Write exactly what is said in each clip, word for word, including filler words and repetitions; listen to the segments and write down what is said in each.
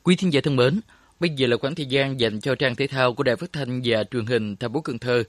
Quý thính giả thân mến, bây giờ là khoảng thời gian dành cho trang thể thao của Đài Phát thanh và Truyền hình thành phố Cần Thơ.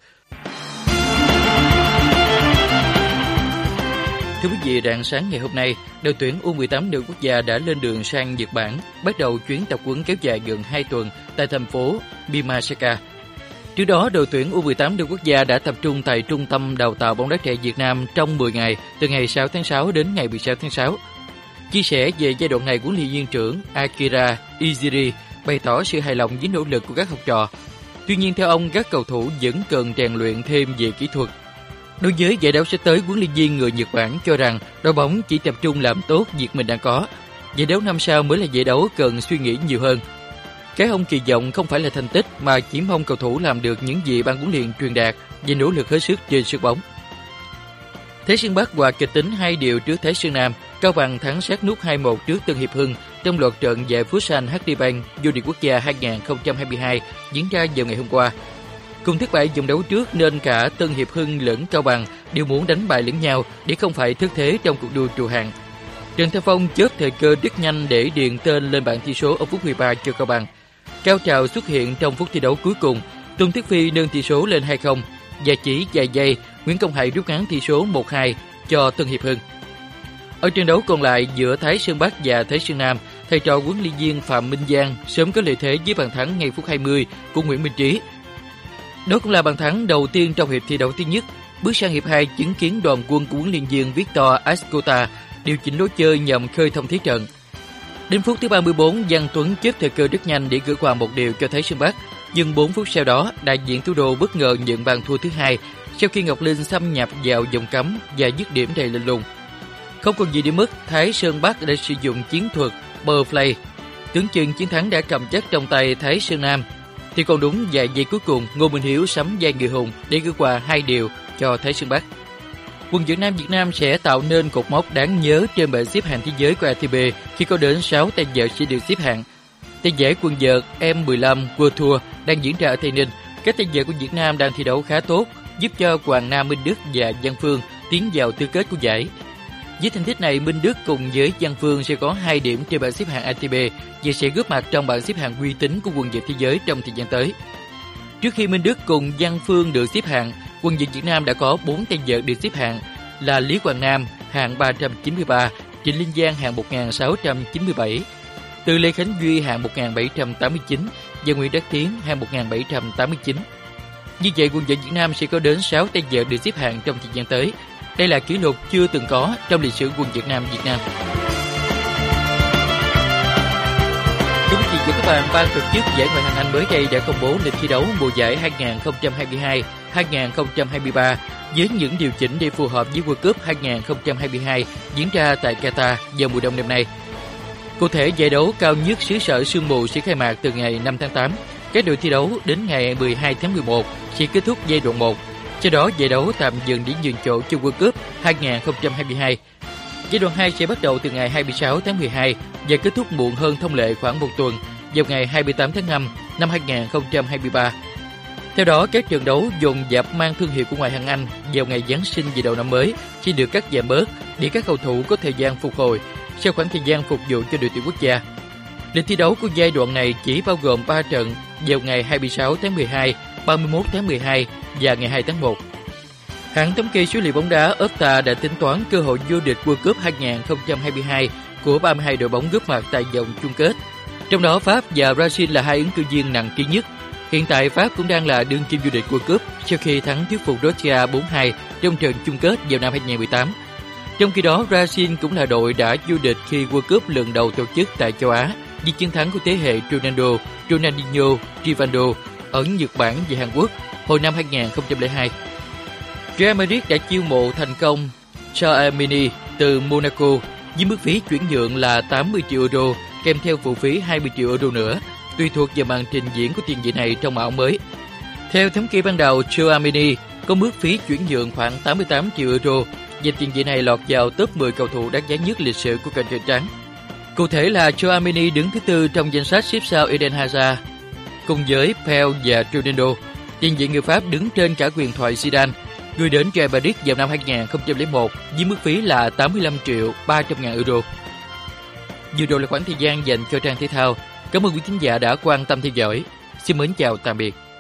Thưa quý vị, rạng sáng ngày hôm nay, đội tuyển U mười tám nữ quốc gia đã lên đường sang Nhật Bản, bắt đầu chuyến tập huấn kéo dài gần hai tuần tại thành phố Mimashika. Trước đó, đội tuyển U mười tám nữ quốc gia đã tập trung tại Trung tâm Đào tạo bóng đá trẻ Việt Nam trong mười ngày, từ ngày sáu tháng sáu đến ngày mười sáu tháng sáu. Chia sẻ về giai đoạn này, huấn luyện viên trưởng Akira Iziri bày tỏ sự hài lòng với nỗ lực của các học trò. Tuy nhiên, theo ông, các cầu thủ vẫn cần rèn luyện thêm về kỹ thuật. Đối với giải đấu sắp tới, huấn luyện viên người Nhật Bản cho rằng đội bóng chỉ tập trung làm tốt việc mình đang có. Giải đấu năm sau mới là giải đấu cần suy nghĩ nhiều hơn. Cái ông kỳ vọng không phải là thành tích mà chỉ mong cầu thủ làm được những gì ban huấn luyện truyền đạt và nỗ lực hết sức trên sân bóng. Thái Sơn Bắc hòa kịch tính hai điều trước Thái Sơn Nam, Cao Bằng thắng sát nút hai một trước Tân Hiệp Hưng trong loạt trận giải Futsal hát đê Bank vô địch quốc gia hai không hai hai diễn ra vào ngày hôm qua. Cùng thất bại vòng đấu trước nên cả Tân Hiệp Hưng lẫn Cao Bằng đều muốn đánh bại lẫn nhau để không phải thất thế trong cuộc đua trụ hạng. Trần Thanh Phong chớp thời cơ rất nhanh để điền tên lên bảng tỷ số ở phút mười ba cho Cao Bằng. Cao trào xuất hiện trong phút thi đấu cuối cùng, Tôn Thiết Phi nâng tỷ số lên hai không và chỉ vài giây Nguyễn Công Hải rút ngắn tỷ số một hai cho Tân Hiệp Hưng. Ở trận đấu còn lại giữa Thái Sơn Bắc và Thái Sơn Nam, thầy trò huấn luyện viên Phạm Minh Giang sớm có lợi thế với bàn thắng ngay phút hai mươi của Nguyễn Minh Trí. Đó cũng là bàn thắng đầu tiên trong hiệp thi đấu thứ nhất. Bước sang hiệp hai, chứng kiến đoàn quân của huấn luyện viên Victor Ascota điều chỉnh lối chơi nhằm khơi thông thế trận. Đến phút thứ ba mươi tư, Văn Tuấn chớp thời cơ rất nhanh để gỡ hòa một điều cho Thái Sơn Bắc. Nhưng bốn phút sau đó, đại diện thủ đô bất ngờ nhận bàn thua thứ hai sau khi Ngọc Linh xâm nhập vào vòng cấm và dứt điểm đầy lạnh lùng. Không còn gì để mất, Thái Sơn Bắc đã sử dụng chiến thuật power play. Tưởng chừng chiến thắng đã cầm chắc trong tay Thái Sơn Nam. Thì còn đúng vài giây cuối cùng, Ngô Minh Hiếu sắm vai người hùng để gỡ hòa hai điều cho Thái Sơn Bắc. Quần vợt nam Việt Nam sẽ tạo nên cột mốc đáng nhớ trên bảng xếp hạng thế giới của a tê pê khi có đến sáu tay vợt sẽ được xếp hạng. Tại giải quần vợt em mười lăm World Tour đang diễn ra ở Tây Ninh, các tay vợt của Việt Nam đang thi đấu khá tốt, giúp cho Hoàng Nam, Minh Đức và Văn Phương tiến vào tứ kết của giải. Với thành tích này, Minh Đức cùng với Văn Phương sẽ có hai điểm trên bảng xếp hạng a tê pê và sẽ góp mặt trong bảng xếp hạng uy tín của quần vợt thế giới trong thời gian tới. Trước khi Minh Đức cùng Văn Phương được xếp hạng, quần vợt Việt Nam đã có bốn tay vợt được xếp hạng là Lý Hoàng Nam hạng ba trăm chín mươi ba, Trịnh Linh Giang hạng một nghìn sáu trăm chín mươi bảy, Từ Lê Khánh Duy hạng một nghìn bảy trăm tám mươi chín và Nguyễn Đắc Tiến hạng một nghìn bảy trăm tám mươi chín. Như vậy, quần vợt Việt Nam sẽ có đến sáu tay vợt được xếp hạng trong thời gian tới. Đây là kỷ lục chưa từng có trong lịch sử quần vợt nam Việt Nam. Thưa quý vị và các bạn, ban tổ chức giải Ngoại hạng Anh mới đây đã công bố lịch thi đấu mùa giải hai không hai hai hai không hai ba với những điều chỉnh để phù hợp với World Cup hai không hai hai diễn ra tại Qatar vào mùa đông năm nay. Cụ thể, giải đấu cao nhất xứ sở sương mù sẽ khai mạc từ ngày năm tháng tám. Các đội thi đấu đến ngày mười hai tháng mười một sẽ kết thúc giai đoạn một. Sau đó, giải đấu tạm dừng để nhường chỗ cho World Cup hai không hai hai. Giai đoạn hai sẽ bắt đầu từ ngày hai mươi sáu tháng mười hai và kết thúc muộn hơn thông lệ khoảng một tuần vào ngày hai mươi tám tháng năm năm hai không hai ba. Theo đó, các trận đấu dồn dập mang thương hiệu của Ngoại hạng Anh vào ngày Giáng sinh và đầu năm mới sẽ được cắt giảm bớt để các cầu thủ có thời gian phục hồi sau khoảng thời gian phục vụ cho đội tuyển quốc gia. Lịch thi đấu của giai đoạn này chỉ bao gồm ba trận vào ngày hai mươi sáu tháng mười hai, ba mươi mốt tháng mười hai và ngày hai tháng một. Hãng thống kê số liệu bóng đá Opta đã tính toán cơ hội vô địch World Cup hai không hai hai của ba mươi hai đội bóng góp mặt tại vòng chung kết. Trong đó, Pháp và Brazil là hai ứng cử viên nặng ký nhất. Hiện tại, Pháp cũng đang là đương kim vô địch World Cup sau khi thắng thuyết phục Croatia bốn hai trong trận chung kết vào năm hai không một tám. Trong khi đó, Brazil cũng là đội đã vô địch khi World Cup lần đầu tổ chức tại châu Á với chiến thắng của thế hệ Ronaldo, Ronaldinho, Rivaldo ở Nhật Bản và Hàn Quốc hồi năm hai không không hai. Real Madrid đã chiêu mộ thành công Tchouaméni từ Monaco với mức phí chuyển nhượng là tám mươi triệu euro kèm theo phụ phí hai mươi triệu euro nữa, tùy thuộc vào màn trình diễn của tiền vệ này trong áo mới. Theo thống kê ban đầu, Tchouaméni có mức phí chuyển nhượng khoảng tám mươi tám triệu euro và tiền vệ này lọt vào top mười cầu thủ đáng giá nhất lịch sử của kênh Trần Trắng. Cụ thể là Tchouaméni đứng thứ tư trong danh sách xếp sau Eden Hazard cùng với Pele và Ronaldo. Tiền vệ người Pháp đứng trên cả huyền thoại Zidane, người đến Real Madrid vào năm hai không không một với mức phí là tám mươi lăm triệu ba trăm ngàn euro. Vừa rồi là khoảng thời gian dành cho trang thể thao. Cảm ơn quý khán giả đã quan tâm theo dõi. Xin mến chào tạm biệt.